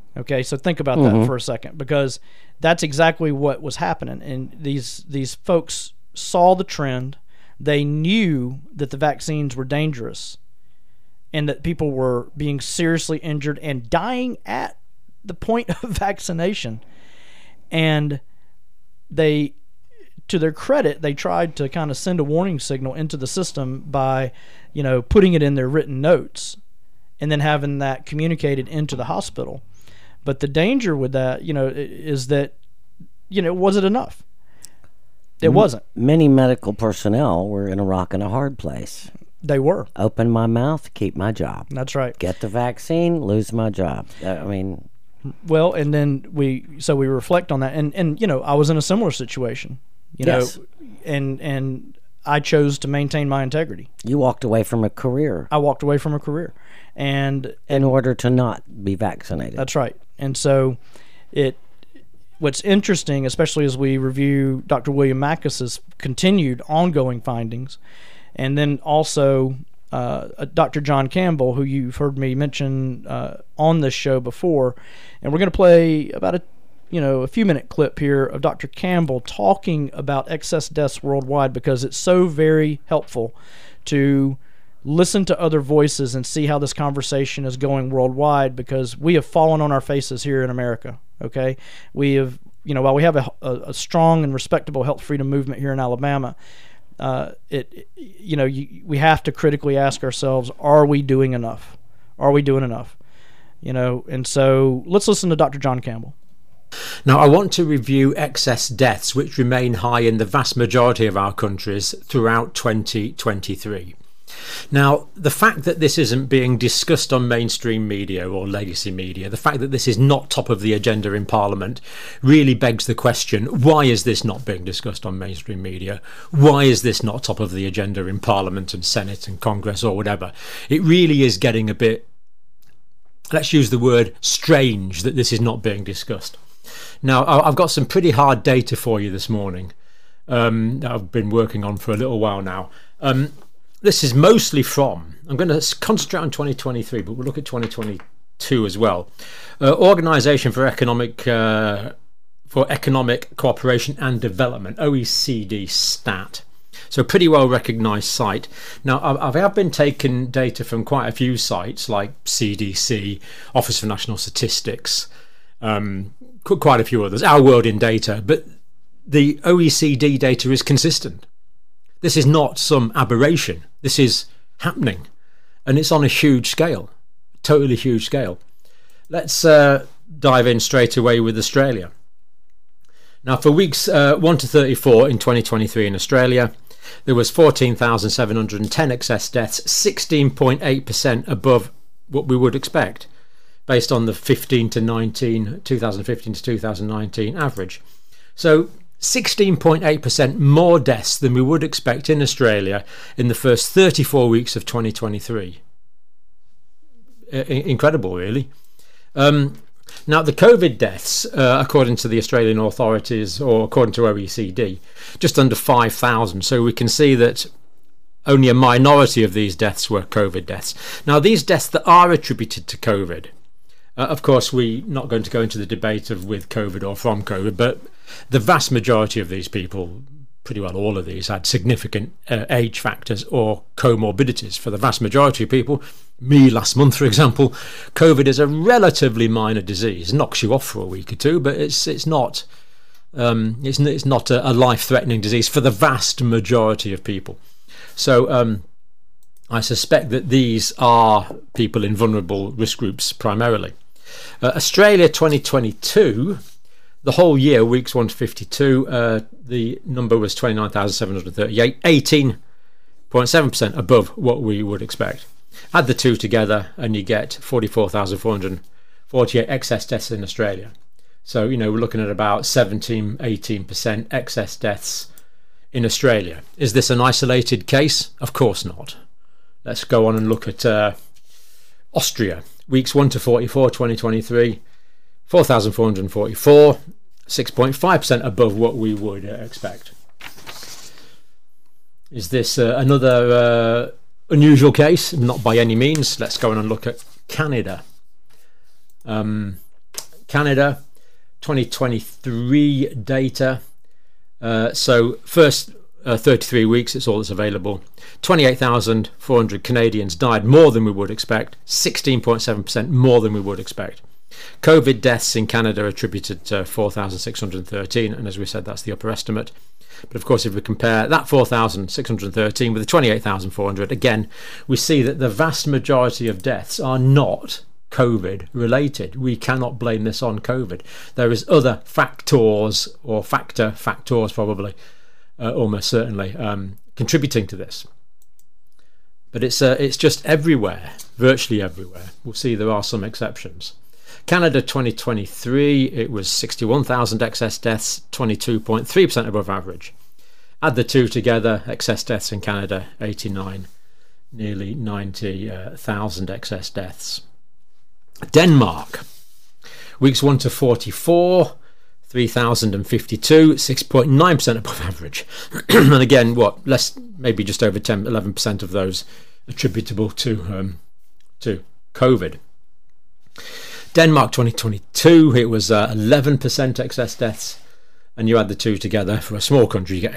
Okay, so think about that for a second, because that's exactly what was happening. And these folks saw the trend. They knew that the vaccines were dangerous and that people were being seriously injured and dying at the point of vaccination. And they, to their credit, they tried to kind of send a warning signal into the system by, putting it in their written notes and then having that communicated into the hospital. But the danger with that, is that, was it enough? It wasn't. Many medical personnel were in a rock and a hard place. They were. Open my mouth, keep my job. That's right. Get the vaccine, lose my job. Well, and then we reflect on that, and I was in a similar situation, Yes. and I chose to maintain my integrity. You walked away from a career. I walked away from a career, and in order to not be vaccinated. That's right. And so what's interesting, especially as we review Dr. William Makis's continued ongoing findings, and then also Dr. John Campbell, who you've heard me mention on this show before, and we're going to play about a few minute clip here of Dr. Campbell talking about excess deaths worldwide, because it's so very helpful to listen to other voices and see how this conversation is going worldwide, because we have fallen on our faces here in America. Okay, we have, while we have a strong and respectable health freedom movement here in Alabama, we have to critically ask ourselves, are we doing enough? Are we doing enough? And so let's listen to Dr. John Campbell. Now, I want to review excess deaths, which remain high in the vast majority of our countries throughout 2023. Now, the fact that this isn't being discussed on mainstream media or legacy media, the fact that this is not top of the agenda in Parliament, really begs the question, why is this not being discussed on mainstream media? Why is this not top of the agenda in Parliament and Senate and Congress or whatever? It really is getting a bit, let's use the word, strange that this is not being discussed. Now, I've got some pretty hard data for you this morning that I've been working on for a little while now. This is mostly from, I'm going to concentrate on 2023, but we'll look at 2022 as well. Organisation for Economic Cooperation and Development, OECD STAT. So pretty well recognised site. Now, I have been taking data from quite a few sites like CDC, Office for National Statistics, quite a few others, Our World in Data, but the OECD data is consistent. This is not some aberration. This is happening, and it's on a huge scale, totally huge scale. Let's dive in straight away with Australia. Now, for weeks 1 to 34 in 2023 in Australia, there was 14,710 excess deaths, 16.8% above what we would expect, based on the 2015 to 2019 average. So 16.8% more deaths than we would expect in Australia in the first 34 weeks of 2023. Incredible, really. Now, the COVID deaths, according to the Australian authorities, or according to OECD, just under 5,000. So we can see that only a minority of these deaths were COVID deaths. Now, these deaths that are attributed to COVID, of course, we're not going to go into the debate of with COVID or from COVID, but the vast majority of these people, pretty well all of these, had significant age factors or comorbidities. For the vast majority of people, me last month, for example, COVID is a relatively minor disease. It knocks you off for a week or two, but it's not a life-threatening disease for the vast majority of people. So I suspect that these are people in vulnerable risk groups primarily. Australia 2022, the whole year, weeks 1 to 52, the number was 29,738, 18.7% above what we would expect. Add the two together and you get 44,448 excess deaths in Australia. So, we're looking at about 17-18% excess deaths in Australia. Is this an isolated case? Of course not. Let's go on and look at Austria. Weeks 1 to 44, 2023, 4,444, 6.5% above what we would expect. Is this another unusual case? Not by any means. Let's go on and look at Canada. Canada, 2023 data. So first 33 weeks, it's all that's available. 28,400 Canadians died, more than we would expect, 16.7% more than we would expect. COVID deaths in Canada attributed to 4,613, and as we said, that's the upper estimate. But of course, if we compare that 4,613 with the 28,400, again, we see that the vast majority of deaths are not COVID related. We cannot blame this on COVID. There is other factors, or factors probably, almost certainly, contributing to this. But it's just everywhere, virtually everywhere. We'll see there are some exceptions. Canada 2023, it was 61,000 excess deaths, 22.3% above average. Add the two together, excess deaths in Canada, 89, nearly 90,000 excess deaths. Denmark, weeks 1 to 44, 3,052, 6.9% above average. And again, maybe just over 11% of those attributable to COVID. Denmark 2022, it was 11% excess deaths, and you add the two together, for a small country you get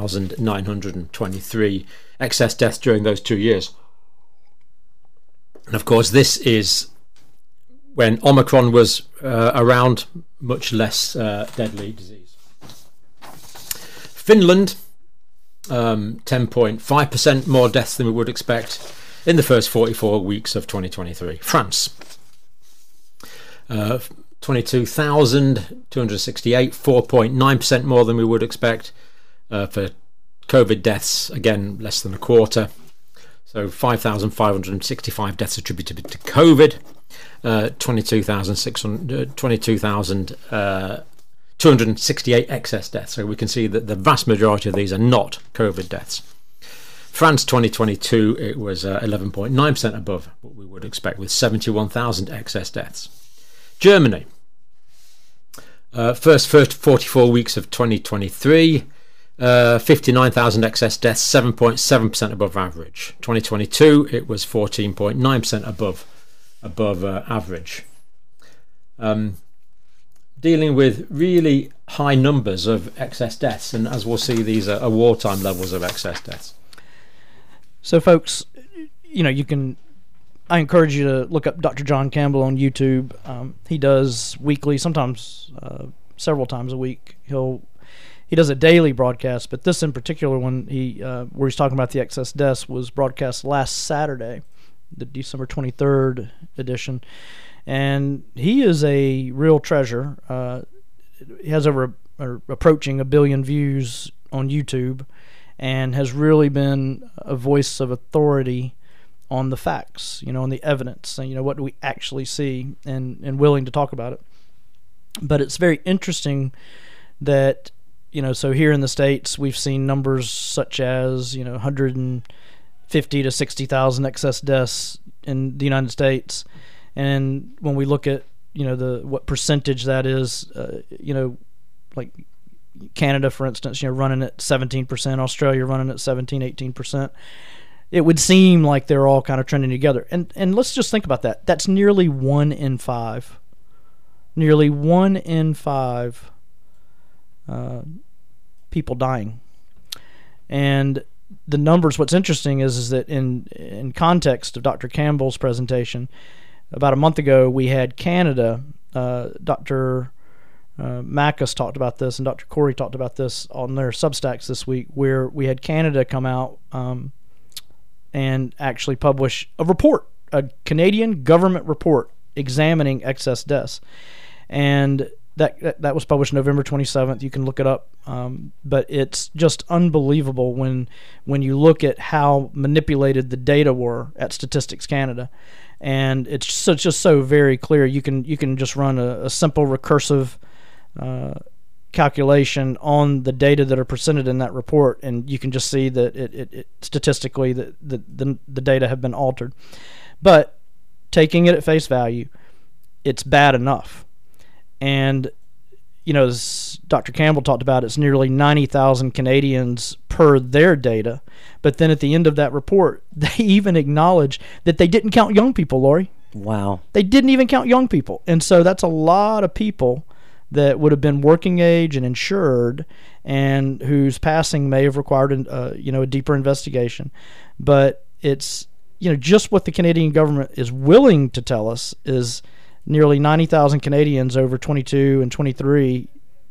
8,923 excess deaths during those 2 years. And of course, this is when Omicron was around, much less deadly disease. Finland, 10.5% more deaths than we would expect in the first 44 weeks of 2023. France, 22,268, 4.9% more than we would expect. For COVID deaths, again, less than a quarter. So 5,565 deaths attributed to COVID. 22,268 excess deaths. So we can see that the vast majority of these are not COVID deaths. France 2022, it was 11.9% above what we would expect, with 71,000 excess deaths. Germany, first 44 weeks of 2023, 59,000 excess deaths, 7.7% above average. 2022, it was 14.9% above average. Dealing with really high numbers of excess deaths, and as we'll see, these are wartime levels of excess deaths. So, folks, I encourage you to look up Dr. John Campbell on YouTube. He does weekly, sometimes several times a week. He does a daily broadcast, but this in particular one, where he's talking about the excess deaths, was broadcast last Saturday, the December 23rd edition. And he is a real treasure. He has approaching 1 billion views on YouTube, and has really been a voice of authority on the facts, on the evidence, and what do we actually see, and willing to talk about it. But it's very interesting that, so here in the States, we've seen numbers such as, 150 to 60,000 excess deaths in the United States. And when we look at, what percentage that is, like Canada, for instance, running at 17%, Australia running at 17, 18%. It would seem like they're all kind of trending together. And let's just think about that. That's nearly 1 in 5. Nearly 1 in 5 people dying. And the numbers, what's interesting is that in context of Dr. Campbell's presentation, about a month ago we had Canada, Dr. Mackus talked about this, and Dr. Corey talked about this on their Substacks this week, where we had Canada come out and actually publish a report, a Canadian government report examining excess deaths. And that was published November 27th. You can look it up. But it's just unbelievable when you look at how manipulated the data were at Statistics Canada. And it's just so very clear. You can just run a simple recursive calculation on the data that are presented in that report, and you can just see that it statistically that the data have been altered. But taking it at face value, it's bad enough. And as Dr. Campbell talked about, it's nearly 90,000 Canadians per their data. But then at the end of that report, they even acknowledge that they didn't count young people, Lori. Wow. They didn't even count young people. And so that's a lot of people that would have been working age and insured, and whose passing may have required a deeper investigation. But it's, just what the Canadian government is willing to tell us is nearly 90,000 Canadians over 22 and 23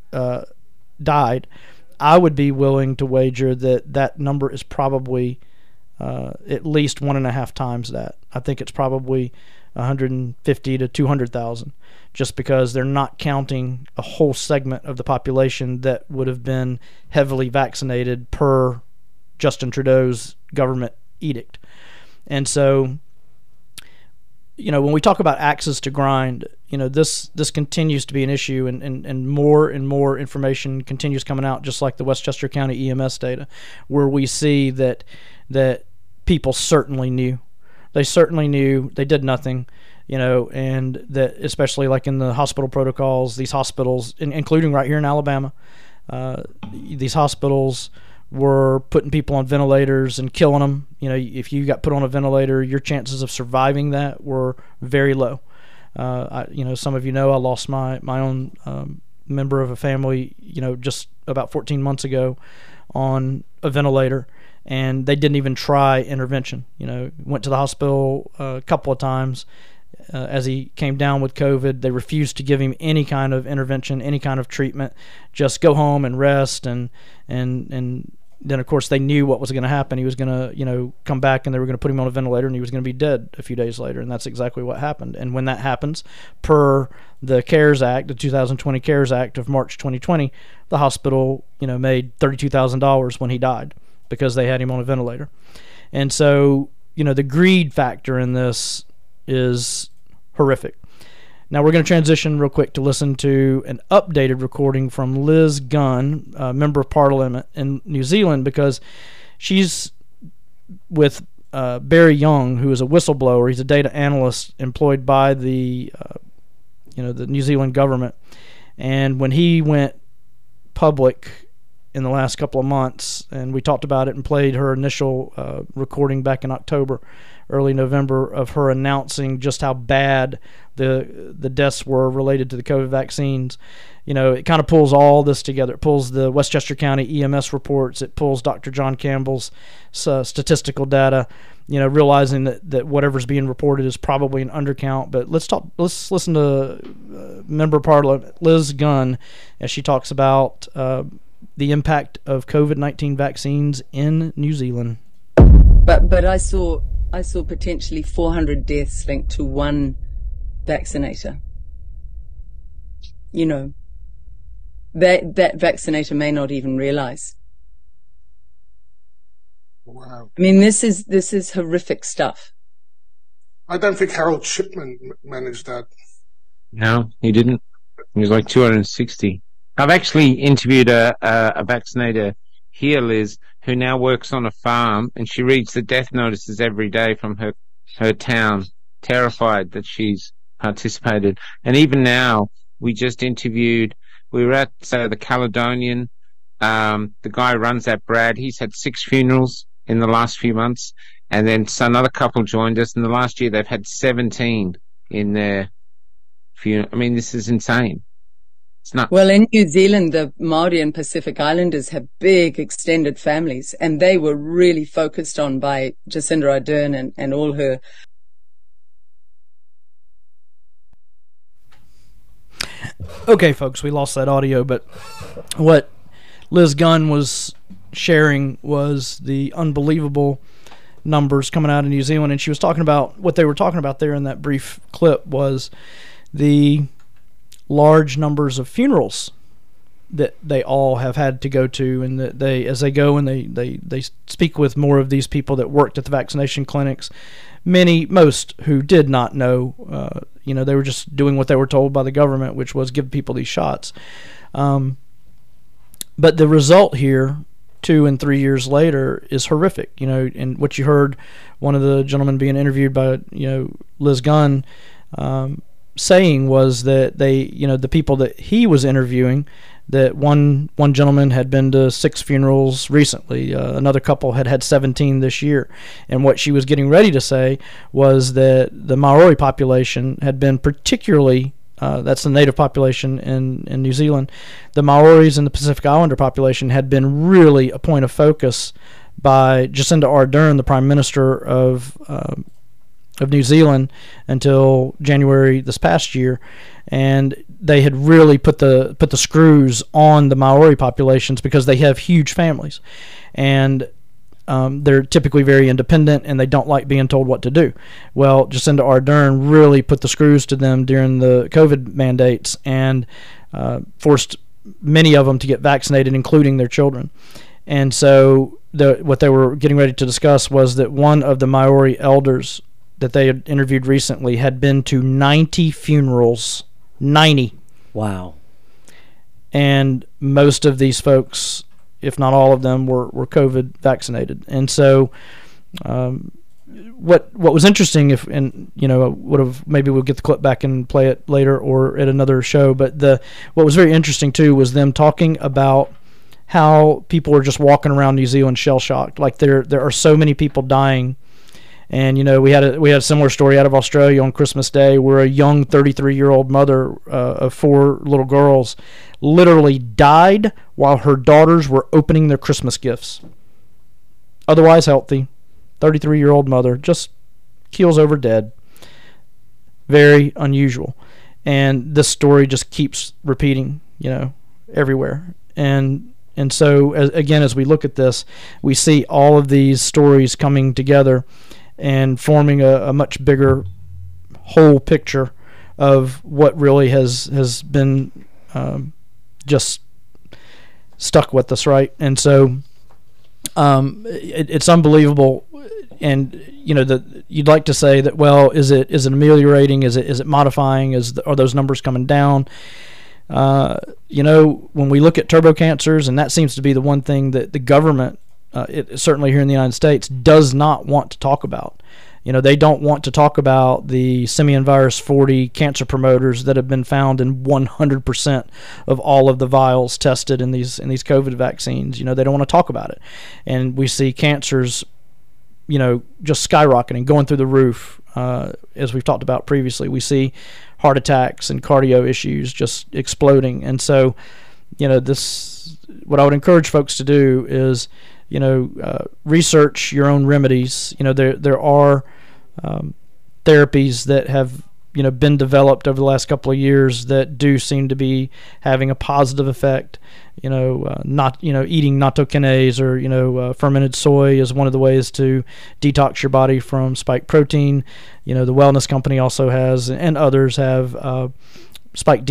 died. I would be willing to wager that number is probably at least 1.5 times that. I think it's probably 150 to 200,000, just because they're not counting a whole segment of the population that would have been heavily vaccinated per Justin Trudeau's government edict. And so, when we talk about axes to grind, this continues to be an issue, and more information continues coming out, just like the Westchester County EMS data, where we see that people certainly knew. They certainly knew. They did nothing, and that, especially like in the hospital protocols, these hospitals, including right here in Alabama, these hospitals were putting people on ventilators and killing them. If you got put on a ventilator, your chances of surviving that were very low. Some of I lost my own member of a family, just about 14 months ago on a ventilator, and they didn't even try intervention. Went to the hospital a couple of times as he came down with COVID. They refused to give him any kind of intervention, any kind of treatment. Just go home and rest. And then, of course, they knew what was going to happen. He was going to, come back, and they were going to put him on a ventilator, and he was going to be dead a few days later. And that's exactly what happened. And when that happens, per the CARES Act, the 2020 CARES Act of March 2020, the hospital, made $32,000 when he died, because they had him on a ventilator. And so, the greed factor in this is horrific. Now we're going to transition real quick to listen to an updated recording from Liz Gunn, a member of Parliament in New Zealand, because she's with Barry Young, who is a whistleblower. He's a data analyst employed by the New Zealand government. And when he went public in the last couple of months, and we talked about it and played her initial recording back in October, early November, of her announcing just how bad the deaths were related to the COVID vaccines. It kind of pulls all this together. It pulls the Westchester County EMS reports. It pulls Dr. John Campbell's statistical data, realizing that whatever's being reported is probably an undercount. But let's listen to Member of Parliament Liz Gunn as she talks about the impact of COVID-19 vaccines in New Zealand. But I saw potentially 400 deaths linked to one vaccinator. That vaccinator may not even realize. Wow. I mean, this is horrific stuff. I don't think Harold Shipman managed that. No, he didn't. He was like 260. I've actually interviewed a vaccinator here, Liz, who now works on a farm, and she reads the death notices every day from her town, terrified that she's participated. And even now, we were at the Caledonian, the guy who runs that, Brad, he's had 6 funerals in the last few months, and then another couple joined us. In the last year, they've had 17 in their funeral. I mean, this is insane. It's not. Well, in New Zealand, the Maori and Pacific Islanders have big extended families, and they were really focused on by Jacinda Ardern and all her. Okay, folks, we lost that audio, but what Liz Gunn was sharing was the unbelievable numbers coming out of New Zealand, and she was talking about what they were talking about there in that brief clip was the large numbers of funerals that they all have had to go to, and that as they go and they speak with more of these people that worked at the vaccination clinics, most who did not know, they were just doing what they were told by the government, which was give people these shots. But the result here, 2 and 3 years later, is horrific. And what you heard one of the gentlemen being interviewed by, Liz Gunn, saying was that the people that he was interviewing, that one gentleman had been to 6 funerals recently. Another couple had had 17 this year. And what she was getting ready to say was that the Maori population had been particularly, that's the native population in New Zealand, the Maoris and the Pacific Islander population had been really a point of focus by Jacinda Ardern, the Prime Minister of New Zealand, until January this past year, and they had really put the screws on the Maori populations because they have huge families, and they're typically very independent and they don't like being told what to do. Well, Jacinda Ardern really put the screws to them during the COVID mandates and forced many of them to get vaccinated, including their children. And so what they were getting ready to discuss was that one of the Maori elders that they had interviewed recently had been to 90 funerals. 90. Wow. And most of these folks, if not all of them, were COVID vaccinated. And so what was interesting, maybe we'll get the clip back and play it later or at another show, but what was very interesting too was them talking about how people were just walking around New Zealand shell-shocked. Like there are so many people dying. And we had a similar story out of Australia on Christmas Day, where a young 33-year-old mother of 4 little girls literally died while her daughters were opening their Christmas gifts. Otherwise healthy, 33-year-old mother just keels over dead. Very unusual, and this story just keeps repeating, everywhere. And so as we look at this, we see all of these stories coming together and forming a much bigger whole picture of what really has been just stuck with us, right? And so it's unbelievable. And you'd like to say that, well, is it ameliorating? Is it modifying? Are those numbers coming down? When we look at turbo cancers, and that seems to be the one thing that the government, certainly here in the United States, does not want to talk about. They don't want to talk about the simian virus 40 cancer promoters that have been found in 100% of all of the vials tested in these COVID vaccines. They don't want to talk about it. And we see cancers, just skyrocketing, going through the roof. As we've talked about previously, we see heart attacks and cardio issues just exploding. And so, what I would encourage folks to do is, research your own remedies. There are therapies that have been developed over the last couple of years that do seem to be having a positive effect. Eating natto kinase or fermented soy is one of the ways to detox your body from spike protein. The Wellness Company also has, and others have, spike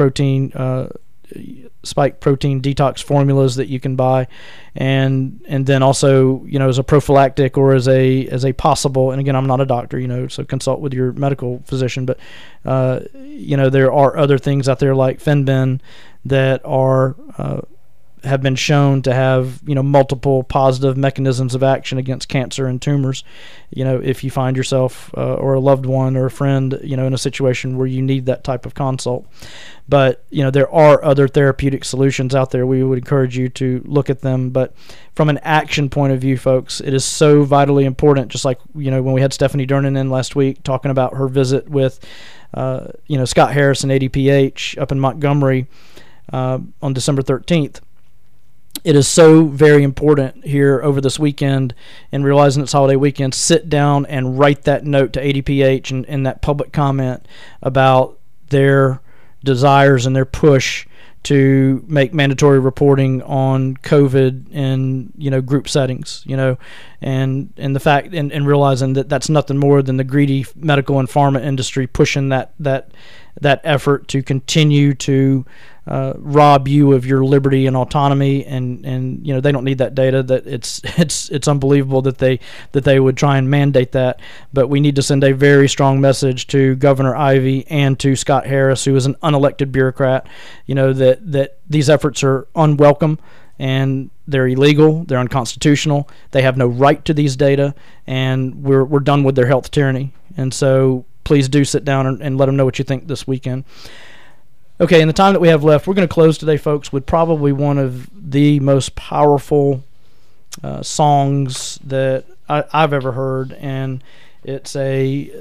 protein detox formulas that you can buy, and then also as a prophylactic or as a possible, and again, I'm not a doctor, so consult with your medical physician, but there are other things out there like Fenbin that are have been shown to have multiple positive mechanisms of action against cancer and tumors. If you find yourself or a loved one or a friend in a situation where you need that type of consult. But there are other therapeutic solutions out there. We would encourage you to look at them. But from an action point of view, folks, it is so vitally important. Just like when we had Stephanie Durnan in last week talking about her visit with Scott Harris and ADPH up in Montgomery on December 13th. It is so very important here over this weekend, and realizing it's holiday weekend, sit down and write that note to ADPH and that public comment about their desires and their push to make mandatory reporting on COVID in group settings, and the fact and realizing that that's nothing more than the greedy medical and pharma industry pushing that effort to continue to rob you of your liberty and autonomy, and they don't need that data. That it's unbelievable that they would try and mandate that. But we need to send a very strong message to Governor Ivey and to Scott Harris, who is an unelected bureaucrat, that these efforts are unwelcome and they're illegal, they're unconstitutional, they have no right to these data, and we're done with their health tyranny. And so please do sit down and let them know what you think this weekend. Okay, in the time that we have left, we're going to close today, folks, with probably one of the most powerful songs that I've ever heard, and it's a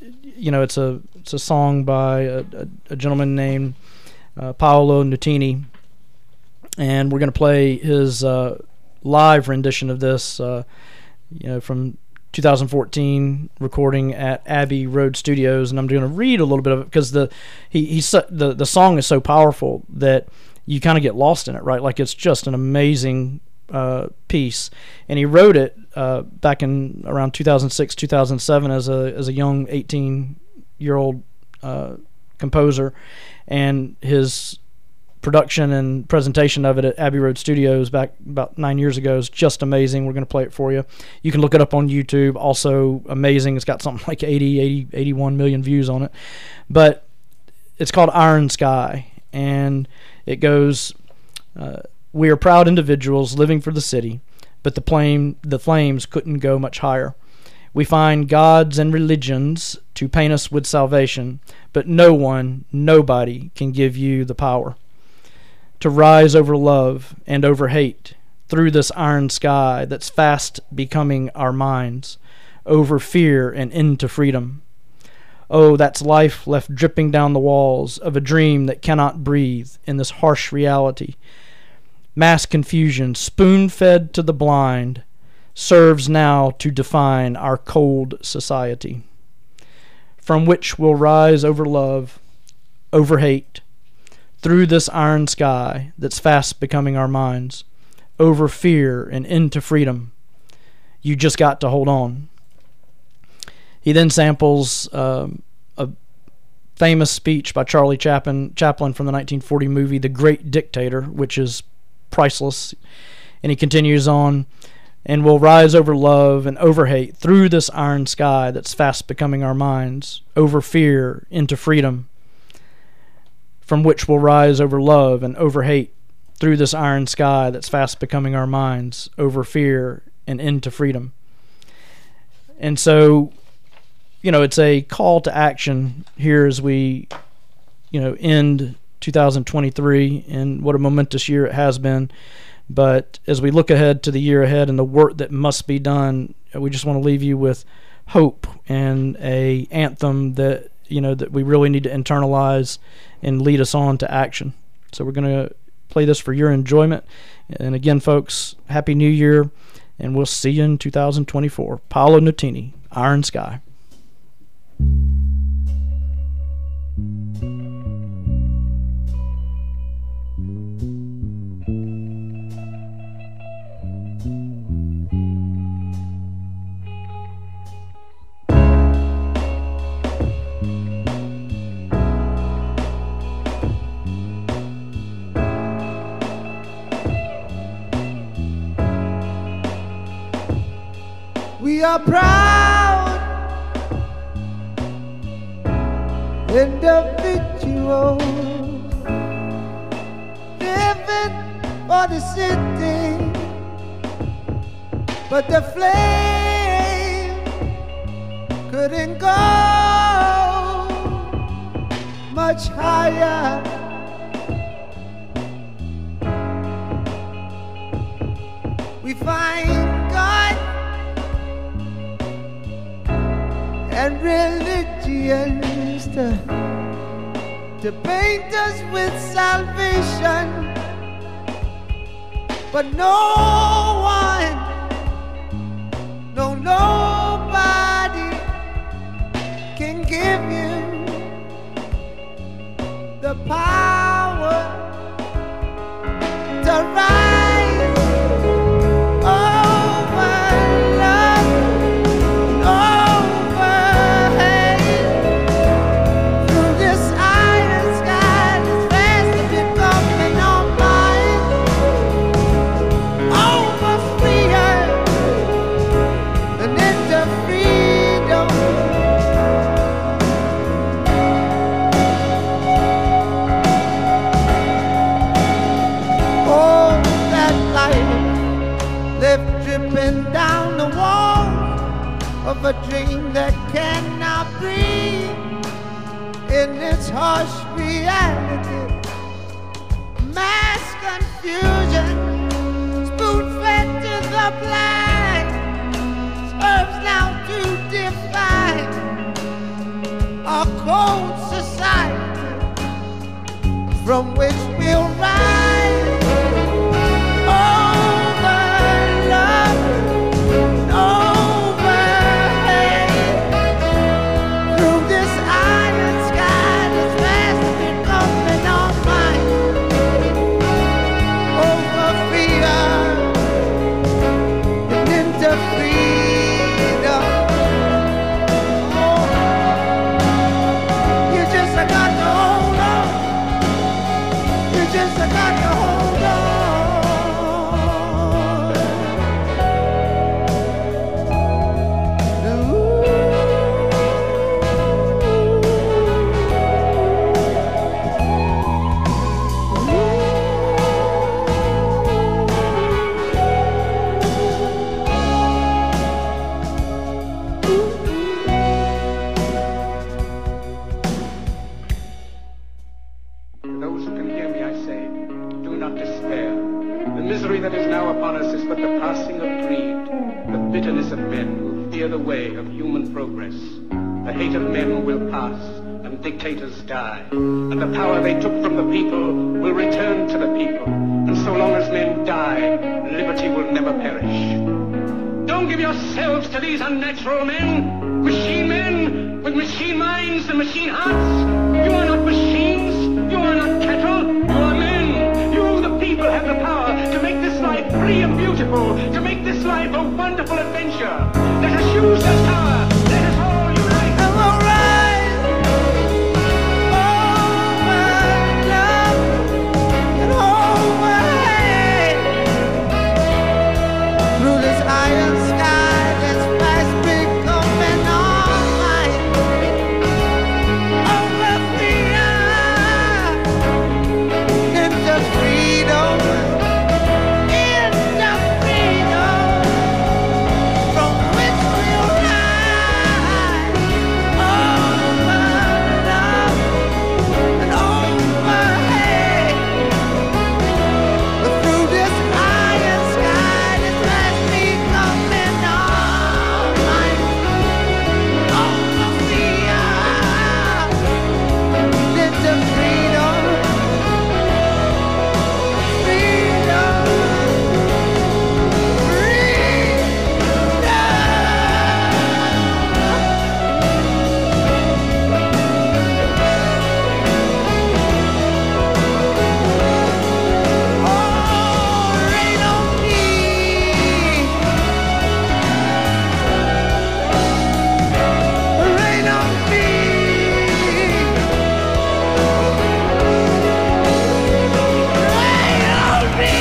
song by a gentleman named Paolo Nutini, and we're going to play his live rendition of this, from 2014 recording at Abbey Road Studios, and I'm going to read a little bit of it because the song is so powerful that you kind of get lost in it, right? Like, it's just an amazing piece, and he wrote it back in around 2006, 2007 as a young 18-year-old composer, and his production and presentation of it at Abbey Road Studios back about 9 years ago is just amazing. We're going to play it for you. You can look it up on YouTube. Also amazing. It's got something like 81 million views on it. But it's called Iron Sky, and it goes, we are proud individuals living for the city, but the flames couldn't go much higher. We find gods and religions to paint us with salvation, but nobody can give you the power to rise over love and over hate through this iron sky that's fast becoming our minds, over fear and into freedom. Oh, that's life left dripping down the walls of a dream that cannot breathe in this harsh reality. Mass confusion, spoon-fed to the blind, serves now to define our cold society, from which we'll rise over love, over hate, through this iron sky that's fast becoming our minds, over fear and into freedom. You just got to hold on. He then samples a famous speech by Charlie Chaplin from the 1940 movie The Great Dictator, which is priceless. And he continues on, and we'll rise over love and over hate through this iron sky that's fast becoming our minds, over fear into freedom, from which we'll rise over love and over hate through this iron sky that's fast becoming our minds, over fear and into freedom. And so, it's a call to action here as we, end 2023, and what a momentous year it has been. But as we look ahead to the year ahead and the work that must be done, we just want to leave you with hope and a anthem that that we really need to internalize and lead us on to action. So we're going to play this for your enjoyment. And again, folks, Happy New Year, and we'll see you in 2024. Paolo Nutini, Iron Sky. We are proud individuals living for the city, but the flame couldn't go much higher. We find God and religions to paint us with salvation, but nobody can give you the power to rise over love, over hate, through this iron sky that's fast becoming our mind, over fear and into freedom. Oh, that light left dripping down the wall of a dream that cannot breathe in its heart. harsh reality, mass confusion, spoon-fed to the blind, serves now to define our cold society from which we'll rise. Over love, over hate, through this iron sky that's fast becoming our mind. Over fear and into freedom. Oh, you just got to hold on. You just got to hold on. To those who can hear me, I say, do not despair. The misery that is now upon us is but the passing of greed, the bitterness of men who fear the way of human progress. The hate of men will pass, and dictators die, and the power they took from the people will return to the people. And so long as men die, liberty will never perish. Don't give yourselves to these unnatural men with machine minds and machine hearts. You are not machines. You are not cattle. You are men. You, the people, have the power to make this life free and beautiful, to make this life a wonderful adventure. Let us use that power. Let us all unite. And we'll rise over love and over hate, through this iron sky that's fast becoming our light. Over fear into freedom, into freedom, from which we'll rise. Over love and over hate, through this iron sky that's fast becoming our light. Over fear into freedom, rain on me, rain on me, rain on me.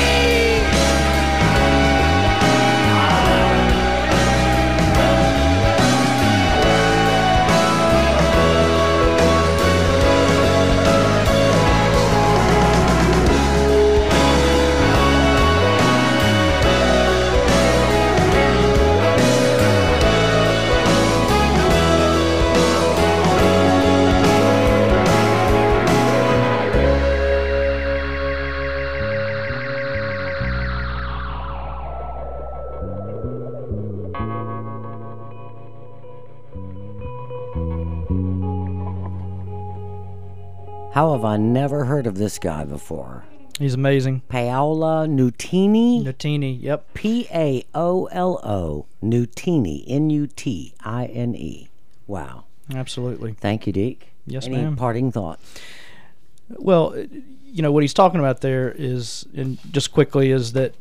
How have I never heard of this guy before? He's amazing. Paolo Nutini? Nutini, yep. Paolo Nutini. Nutine. Wow. Absolutely. Thank you, Deke. Yes, Any ma'am. parting thoughts? Well, you know, what he's talking about there is, and just quickly, is that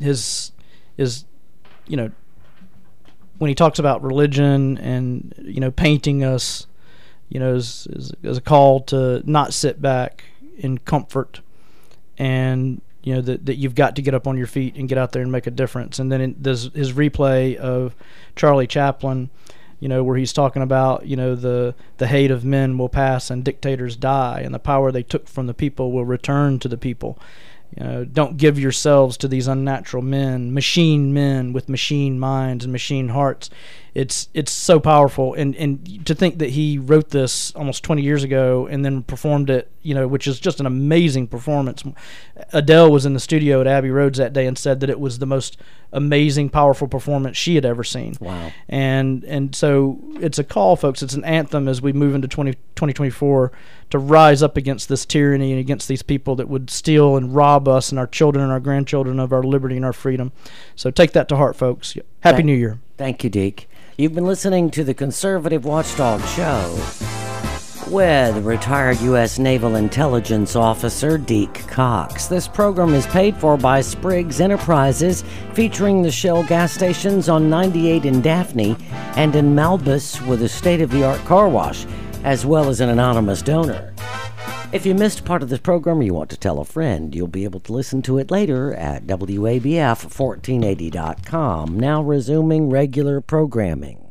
you know, when he talks about religion and, you know, painting us, you know, as a call to not sit back in comfort, and, you know, that you've got to get up on your feet and get out there and make a difference. And then there's his replay of Charlie Chaplin, you know, where he's talking about, you know, the hate of men will pass and dictators die, and the power they took from the people will return to the people. You know, don't give yourselves to these unnatural men with machine minds and machine hearts. it's so powerful, and to think that he wrote this almost 20 years ago and then performed it, which is just an amazing performance. Adele was in the studio at Abbey Roads that day and said that it was the most amazing, powerful performance she had ever seen. Wow. And so it's a call, folks. It's an anthem as we move into 2024 to rise up against this tyranny and against these people that would steal and rob us and our children and our grandchildren of our liberty and our freedom. So take that to heart, folks. Happy New Year. Thank you, Deke. You've been listening to the Conservative Watchdog Show with retired U.S. Naval Intelligence Officer Deke Cox. This program is paid for by Spriggs Enterprises, featuring the Shell gas stations on 98 in Daphne and in Malbus with a state-of-the-art car wash, as well as an anonymous donor. If you missed part of this program or you want to tell a friend, you'll be able to listen to it later at WABF1480.com. Now resuming regular programming.